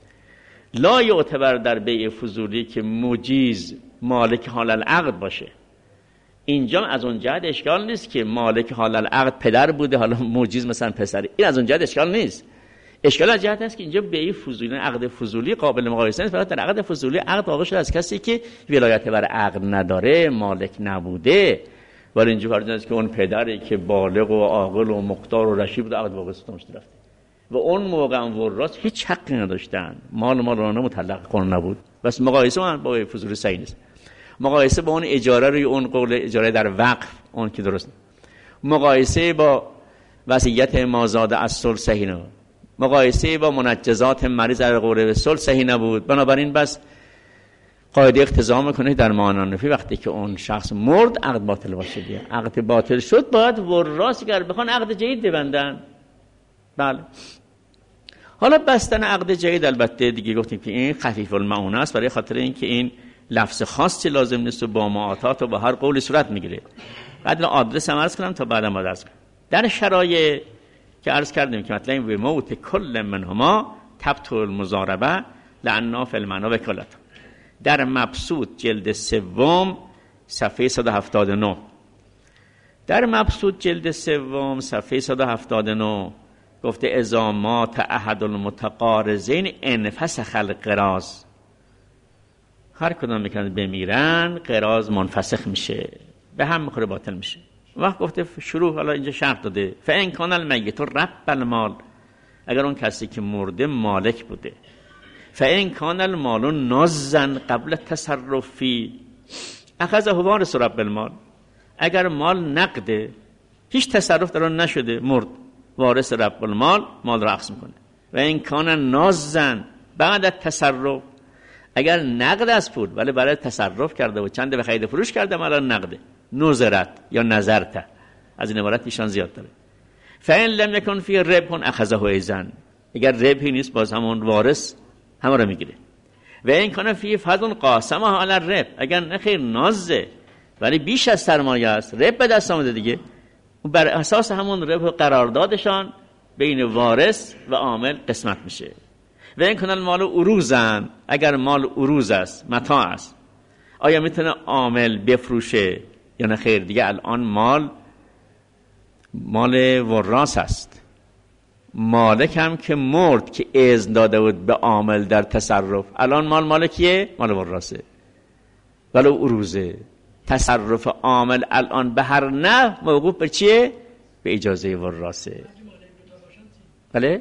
لا یعتبر در بیع فضولی که مجیز مالک حال العقد باشه. اینجا از اون جهت اشکال نیست که مالک حال العقد پدر بوده حالا مجیز مثلا پسر، این از اون جهت اشکال نیست. اشکال از جهت است که اینجا بیع فضولی، عقد فضولی قابل مقایسه نیست. فقط در عقد فضولی عقد واقع شده از کسی که ولایت بر عقد نداره، مالک نبوده، ولی اینجا فرض است که اون پدری که بالغ و عاقل و مقتدر و رشید بود عقد واقع ستمش رفته و اون موقع وراث هیچ حقی نداشتن، مال مالانه مطلق قانون نبود. بس مقایسه من با فضولی صحیح نیست. مقایسه با اون اجاره روی اون قول اجاره در وقف اون که درست، مقایسه با وصیت مازاد از صلح صحیح نبود، مقایسه با منجزات مریض در قوله صلح صحیح نبود. بنابراین بس قاعده اقتضا میکنه در مانعنفی وقتی که اون شخص مرد عقد باطل باشه دیگه. عقد باطل شد باید وراث گر بخوان عقد جدید ببندن. بله. حالا بستن عقد جدید البته دیگه گفتیم که این خفیف المعونه است، برای خاطر اینکه این لفظ خاصی لازم نیست و با معاطات و با هر قولی صورت میگیره. بعد آدرس هم عرض کنم تا بعدم باید عرض کنم. در شرایط که عرض کردیم که مطلب و موت کل منهما تبطل المضاربه لعنا فی المعنی وکالت. در مبسوط جلد سوم صفحه صد و هفتاد و نه، در مبسوط جلد سوم صفحه صد و هفتاد و نه گفته اذا مات احد المتقارضین انفسخ القراض. هر کدام میکنن بمیرن قراض منفسخ میشه، به هم میخوره، باطل میشه. وقت گفته شروع، حالا اینجا شرط داده فان کان المیت رب المال، اگر اون کسی که مرده مالک بوده، فان کان المال نازن قبل تصرفی اخذه وارث رب المال، اگر مال نقده هیچ تصرف در اون نشده مرد، وارث رب المال مال را اخذ میکنه. و این کان نازن بعد از تصرف، اگر نقد از پول ولی برای تصرف کرده و چند به خرید فروش کرده مال نقده، نظرت یا نظرت، از این عبارت ایشان زیاد داره. فإن لم يكن فی ربح اخذه ایزن، اگر ربحی نیست باز همون وارث همه را میگیره. و این کان فی فضل قاسمه علی الربح، اگر نخیر نازه ولی بیش از سرمایه است، ربح به دست آمده دیگه، بر اساس همون ربح قراردادشان بین وارث و عامل قسمت میشه. و این کنال مال عروضن، اگر مال عروض است، متاع است، آیا میتونه عامل بفروشه یا نه خیر؟ دیگه الان مال مال وراث است، مالک هم که مرد که اذن داده بود به عامل در تصرف، الان مال مالکیه، مال وراثه ولو عروضه. تصرف عامل الان به هر نه موقوف به چیه؟ به اجازه ورثه. بله؟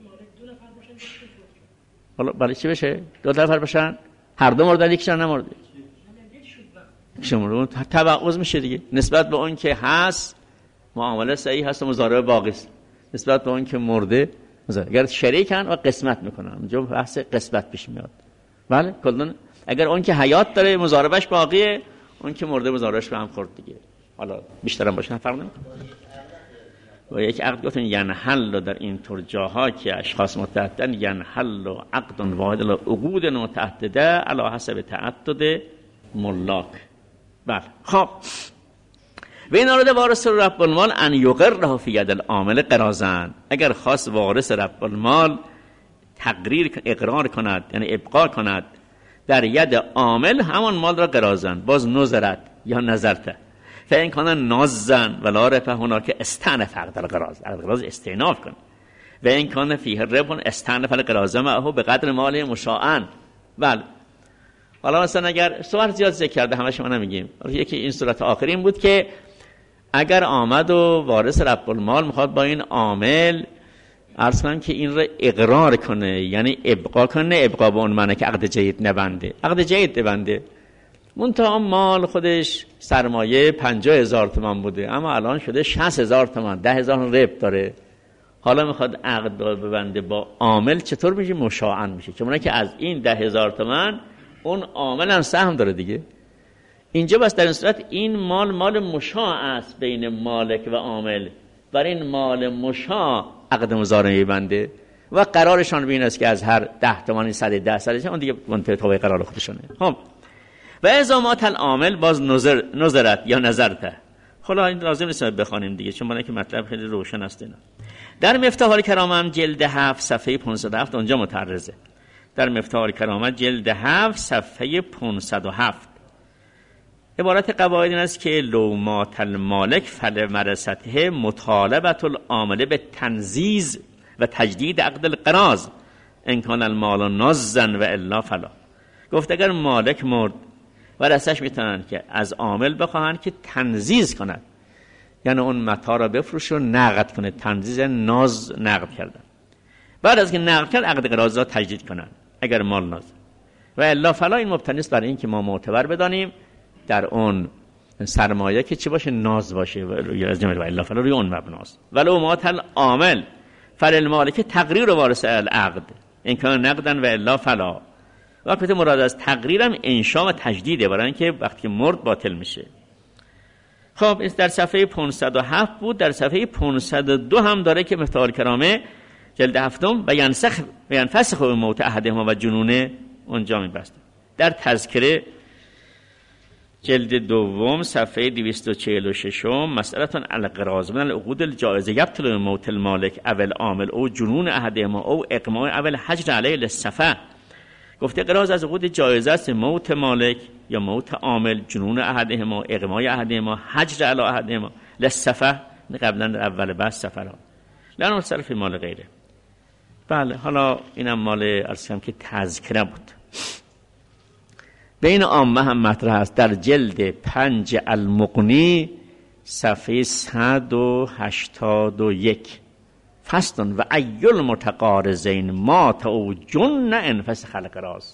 حالا برای چی بشه؟ دو نفر باشن؟ هر دو مردن یکیشون نمرده. شما توقف میشه دیگه. نسبت به اون که هست معامله صحیح هست و مضاربه باقی است. نسبت به اون که مرده مضاربه. اگر شریکن و قسمت میکنن اونجا بحث قسمت پیش میاد. بله کلا اگر اون که حیات داره مضاربش باقیه، اون که مرده مضاربش به هم خورد دیگه. حالا بیشتر هم باشه فرق نمیکنه. و یک عقد گفتن ینحل در این طور جاها که اشخاص متعددن ینحل عقد واحد عقود متعدده علی حسب تعدد ملاک. بله خب و این آرده وارث رب المال ان یقره فی ید العامل قرازن. اگر خواست وارث رب المال تقریر اقرار کند یعنی ابقا کند در ید عامل همان مال را قرازن، باز نظرت یا نظرته فإن کان نازن ولا رفع هناك استأنف عقد القراض. عقد القراض استئناف کن. و این کان فیه ربح استأنف القراض معه به قدر مال مشاعن. بله حالا مثلا اگر صور زیاد ذکر کرده همش ما نمیگیم، یکی این صورت آخرین بود که اگر آمد و وارث رب المال میخواد با این عامل عرض کنم که این را اقرار کنه یعنی ابقا کنه، ابقا به اون معنی که عقد جدید نبنده، عقد جدید نبنده منتها مال خودش سرمایه پنجاه هزار تومان بوده اما الان شده شصت هزار تومان، ده هزار ربح داره، حالا میخواد عقد ببنده با عامل، چطور میشه؟ مشاعن میشه، چون که از این ده هزار تومان اون عامل هم سهم داره دیگه. اینجا بس در این صورت این مال مال مشاع است بین مالک و عامل، برای این مال مشاع عقد مضاربه میبنده و قرارشان بین است که از هر ده تومانی صد ده صد اون دیگه منتهی توی قرار خودشونه. خب و ازامات العامل باز نظر نظرت یا نظرته. خلا این لازم نیست بخوانیم دیگه چون من که مطلب خیلی روشن است. اینا در مفتاح الکرامه هم جلد هفت صفحه پانصد و هفت اونجا متعرضه. در مفتاح الکرامه جلد هفت صفحه پانصد و هفت عبارت قواعد این است که لومات المالک فلمرسته مطالبت العامل به تنزیز و تجدید عقد القراض ان کان المال نازن و الا فلا. گفت اگر مالک مرد و رسش میتونن که از عامل بخواهن که تنزیز کند یعنی اون متاع را بفروشه و نقد کنه، تنزیز ناز نقد کردن، بعد از که نقد کرد عقد قراض را تجدید کنن اگر مال ناز و الا فلا. این مبتنی است برای این که ما معتبر بدانیم در اون سرمایه که چی باشه؟ ناز باشه و از جمله و الا فلا روی اون مبناست. ولو مات العامل فللمالک تقریر وارث العقد ان کان نقدا و الا فلا. وقتی مراد از تقریرم انشاء و تجدیده برای اینکه وقتی مرد باطل میشه. خب این در صفحه پانصد و هفت بود. در صفحه پانصد و دو هم داره که مفتاح الکرامه جلد هفتم و ینسخ و ینفسخ به موت احدهما و جنونه اونجا میبسته. در تذکره جلد دوم صفحه دویست و چهل و شش مسئلتون القراض من العقود الجائزه یبطل موت المالک اول عامل او جنون احدهما او اقماع اول حجر علیه للصفه. گفته قراض از عقود جایزه است، موت مالک یا موت عامل، جنون احدهما، اغمای احدهما، حجر علی احدهما للصفه. قبلا در اول بحث سفر ها لانه صرف مال غیره. بله حالا اینم مال ارسیم که تذکره بود. بین عامه هم مطرح است در جلد پنج المغنی صفحه صد و هشتاد و یک فصل و ایل متقارضین مات او جن انفسخ القراض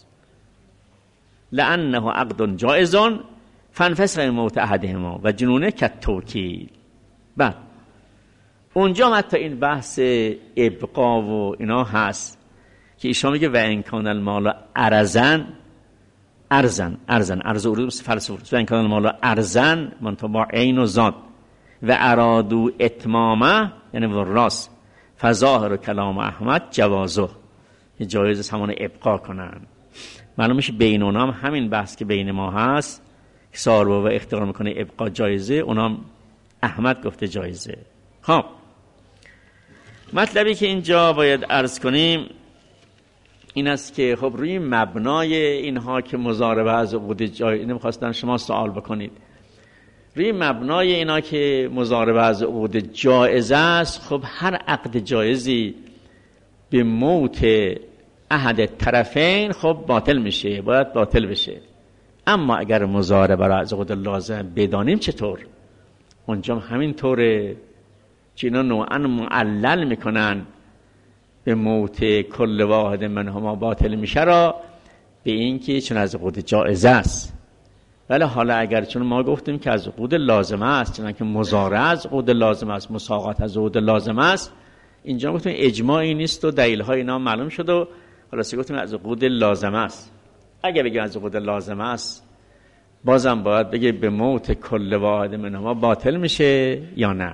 لانه عقد جائز فانفسخ موت احدهما و جنونه کالتوکیل. بعد اونجا حتی این بحث ابقا و اینا هست که ایشان میگه و ان کان المال ارزن ارزن ارزن ارز اورود فلسفه و ان کان المال ارزن منتبع عین و ذات و ارادو اتمامه یعنی وراث فظاهر کلام احمد جوازه جایز همون ابقا کنن. معلوم میشه بین اونام همین بحث که بین ما هست که ساربا و اختیار میکنه ابقا جایزه، اونام احمد گفته جایزه. خب مطلبی که اینجا باید عرض کنیم این است که خب روی مبنای اینها که مضاربه از عقود جایزه، نمیخواستم شما سوال بکنید، روی مبنای اینا که مضاربه از عقود جایزه است، خب هر عقد جایزی به موت احد طرفین خب باطل میشه، باید باطل بشه. اما اگر مضاربه را از عقود لازم بدانیم چطور؟ اونجا همین طوره که اینا نوعا معلل میکنن به موت کل واحد منهما باطل میشه را به این که چون از عقود جائزه است. ولی حالا اگر چون ما گفتیم که از عقود لازمه است، چون که مضارعه از عقود لازمه است، مساقات از عقود لازمه است، اینجا گفتیم اجماعی نیست و دلیل‌های اینا معلوم شد و خلاص گفتیم از عقود لازمه است. اگه بگیم از عقود لازمه است بازم باید بگه به موت کل واحد منهما باطل میشه یا نه؟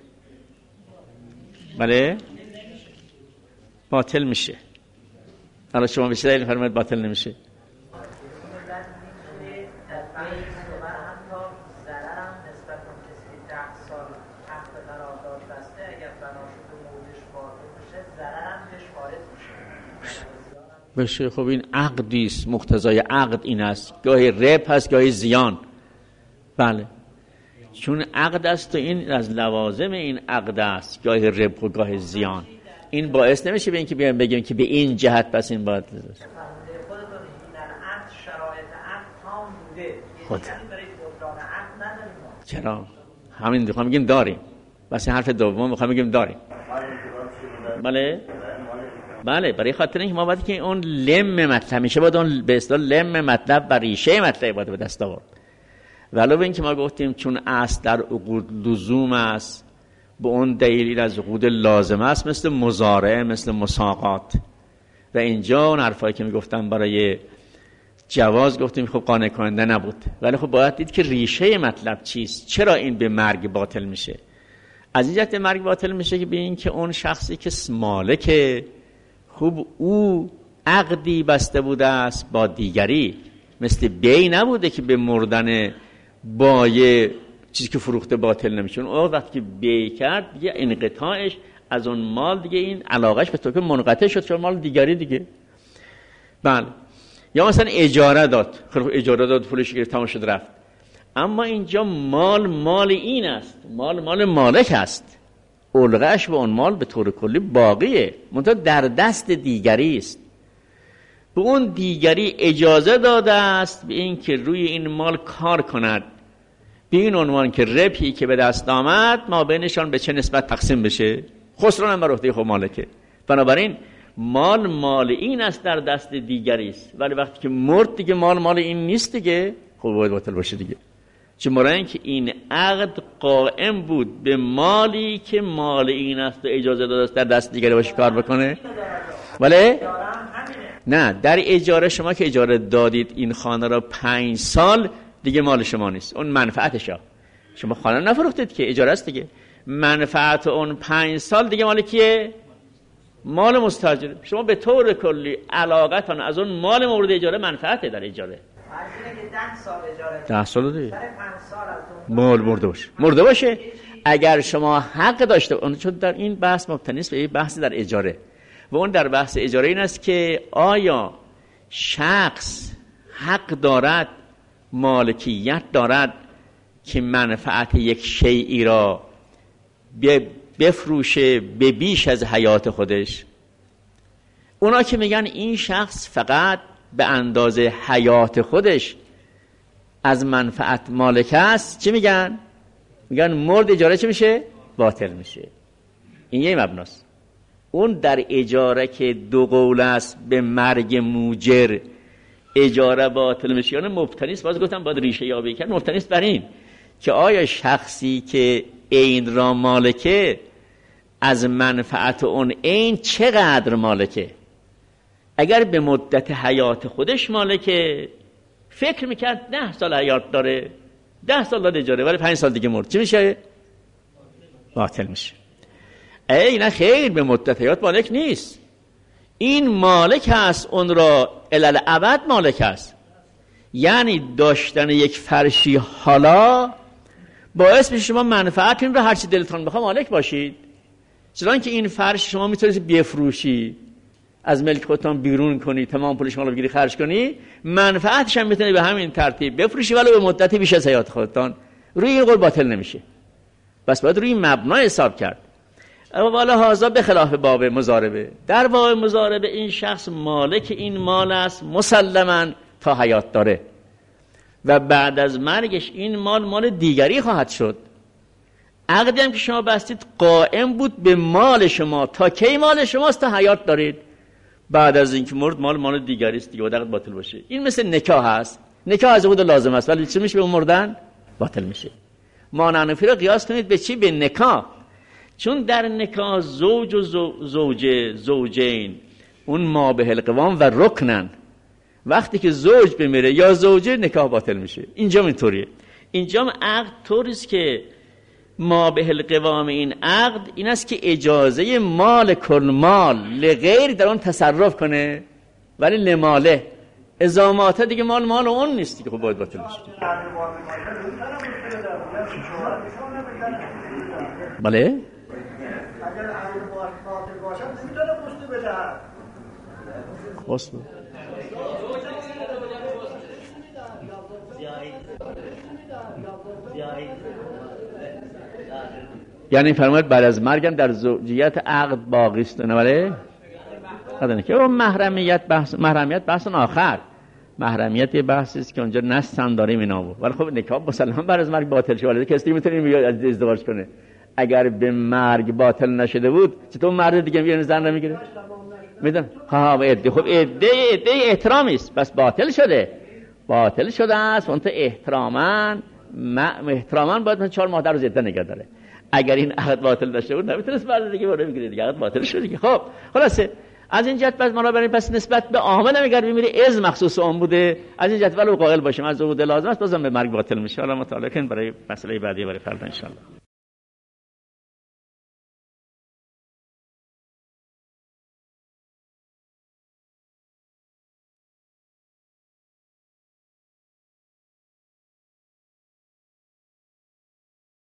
بله باطل میشه. حالا شما بیشتر دلیل فرمایید باطل نمیشه. بشه خب این عقدی است، مقتضای عقد این است، گاهی ربح هست گاهی زیان. بله چون عقد است و این از لوازم این عقد است، گاهی ربح و گاهی زیان. این باعث نمیشه به این که بیان بگیم که به این جهت پس این باید خودتون در عقد شرایط عقد تام بوده خود برای بطلان عقد نداریم. چرا همین میخوام بگیم داریم، واسه حرف دوم میخوام بگیم داریم. بله بله برای خاطر اینکه ما باید که اون لم مطلب میشه باید اون به اصطلاح لم مطلب و ریشه مطلب باید به دست آورد. ولو اینکه ما گفتیم چون اصل در عقود لزوم است به اون دلیل از عقود لازم است، مثل مضارعه، مثل مساقات. و اینجا اون حرفایی که میگفتم برای جواز گفتیم خب قانع کننده نبود، ولی خب باید دید که ریشه مطلب چیست، چرا این به مرگ باطل میشه. از این جهت مرگ باطل میشه که به این که اون شخصی که مالک خوب او عقدی بسته بوده است با دیگری، مثل بی نبوده که به مردن بایع چیزی که فروخته باطل نمیشه. اون وقتی که بی کرد دیگه انقطاعش از اون مال دیگه این علاقش به تو که منقطع شد، چون مال دیگری دیگه. بله یا مثلا اجاره داد، خب اجاره داد پولش گرفت تمام شد رفت. اما اینجا مال مال این است، مال مال مالک است، علقه‌اش به اون مال به طور کلی باقیه، منتها در دست دیگری است. به اون دیگری اجازه داده است به این که روی این مال کار کند، به این عنوان که ربحی که به دست آمد ما بینشان به چه نسبت تقسیم بشه. خسران هم بر عهده خود مالکه. بنابراین مال مال این است در دست دیگری است، ولی وقتی که مرد دیگه مال مال این نیست دیگه، خب باید باطل باشه دیگه. چه مرایی که این عقد قائم بود به مالی که مال این است و اجازه داده است در دست دیگری باشه کار بکنه. ولی نه، در اجاره شما که اجاره دادید این خانه را پنج سال دیگه مال شما نیست، اون منفعتشه. شما خانه نفروختید که اجاره است دیگه، منفعت اون پنج سال دیگه مال کیه؟ مال مستاجر. شما به طور کلی علاقتان از اون مال مورد اجاره منفعته در اجاره. ده سال اجاره ده سال دیگه مال مرده باشه مرده باشه اگر شما حق داشته. اون چون در این بحث مبتنی است به این بحث در اجاره، و اون در بحث اجاره این است که آیا شخص حق دارد، مالکیت دارد که منفعت یک شیئی را بفروشه به بیش از حیات خودش. اونا که میگن این شخص فقط به اندازه حیات خودش از منفعت مالک است، چی میگن؟ میگن مورد اجاره چی میشه؟ باطل میشه. این یه مبناست. اون در اجاره که دو قول است به مرگ موجر اجاره باطل میشه، یعنی مبتنی است. باز گفتم باید ریشه یابی کرد. مبتنی است بر این که آیا شخصی که عین را مالکه از منفعت اون عین چقدر مالکه. اگر به مدت حیات خودش مالکه، فکر میکرد ده سال حیات داره، ده سال داد اجاره، ولی پنج سال دیگه مرد، چی میشه؟ باطل میشه. ای نه خیر، به مدت حیات مالک نیست، این مالک هست، اون را الال ابد مالک هست. یعنی داشتن یک فرشی حالا باعث میشه شما منفعت این را هرچی دلتون بخواه مالک باشید. چون که این فرش شما میتونید بفروشی، از ملک خودتان بیرون کنی، تمام پولش مال بگیری خرج کنی، منفعتش هم میتونی به همین ترتیب بفروشی، ولی به مدتی بیش از حیات خودتان. روی این قول باطل نمیشه. بس باید روی مبنا حساب کرد. اما والا هازا به خلاف باب مضاربه. در باب مضاربه این شخص مالک این مال است مسلماً تا حیات داره. و بعد از مرگش این مال مال دیگری خواهد شد. عقدی هم که شما بستید قائم بود به مال شما. تا کی مال شماست؟ تا حیات دارید. بعد از اینکه مرد مال مال دیگری است دیگه، باید عقد باطل باشه. این مثل نکاح هست. نکاح از خود لازم است ولی چه میشه به مردن؟ باطل میشه. مانعنفی رو قیاس کنید به چی؟ به نکاح. چون در نکاح زوج و زوجه زوجین اون ما به القوام و رکنن. وقتی که زوج بمیره یا زوجه نکاح باطل میشه. اینجا اینطوریه. اینجا هم عقد طوریست که ما به القوام این عقد این است که اجازه مال کل مال لغیر در اون تصرف کنه، ولی لماله ازاماته دیگه مال مال اون نیست دیگه، خب باید باطل بشه. بله اگر عقد باطل باشد نمیتونه پشت بدهد. واسه یعنی فرماید بعد از مرگم در زوجیت عقد باقی است، نه بله؟ خدانه که اون محرمیت بحث محرمیت بحث آخر. محرمیت یه بحثی است که اونجا نستن داریم اینا بود. ولی خب نکاح مسلما بعد از مرگ باطل شده. کسی میتونه ازدواج کنه. اگر به مرگ باطل نشده بود چطور مرد دیگه میاد زن رو میگیره؟ میدونم ها عده خب عده عده احترامی است، بس باطل شده. باطل شده است اون تو احتراما احتراما باید من چهار ماه در عده نگه داره. اگر این عقد باطل نشده بود نمیتونست مرد دیگه بره بگیره دیگه، عقد باطل شده دیگه. خب خلاصه از این جهت پس ما بریم پس نسبت به عامل میگه میمیره از مخصوص اون بوده. از این جهت ولو قائل باشیم از عقود لازم است بازم به مرگ باطل میشه. حالا مطالعه کن برای مسئله بعدی برای فردا ان شاء الله.